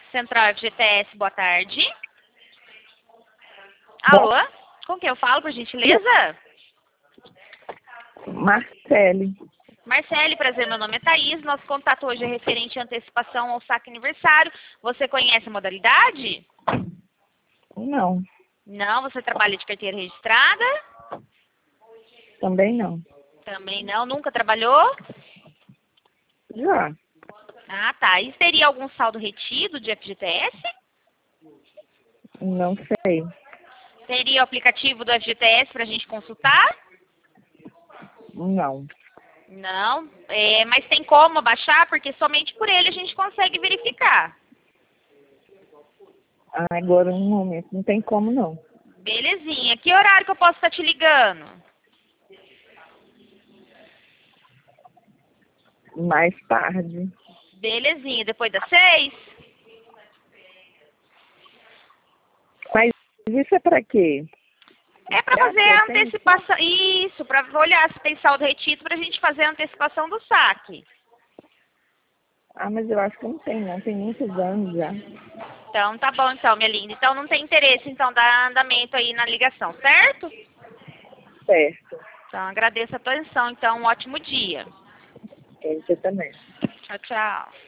Central FGTS, boa tarde. Bom, Alô? Com quem eu falo, por gentileza? Marcele, Marcele, prazer, meu nome é Thaís. Nosso contato hoje é referente à antecipação ao saque aniversário. Você conhece a modalidade? não, Não, você trabalha de carteira registrada? também não. Também não, nunca trabalhou? Já, Ah, tá. E teria algum saldo retido de FGTS? não sei. Teria o aplicativo do FGTS para a gente consultar? Não. Não, mas tem como baixar, porque somente por ele a gente consegue verificar. Agora, no momento, não tem como não. Belezinha. Que horário que eu posso estar te ligando? Mais tarde. Belezinha. Depois das 6? Mas isso é para quê? É para É a fazer a potência? antecipação. Isso, para olhar se tem saldo retido para a gente fazer a antecipação do saque. Mas eu acho que não tem, não. Tem muitos anos já. Então, tá bom, então, minha linda. Então, não tem interesse, então, dar andamento aí na ligação, certo? Certo. Então, agradeço a atenção. Então, um ótimo dia. Você também. Tchau, tchau.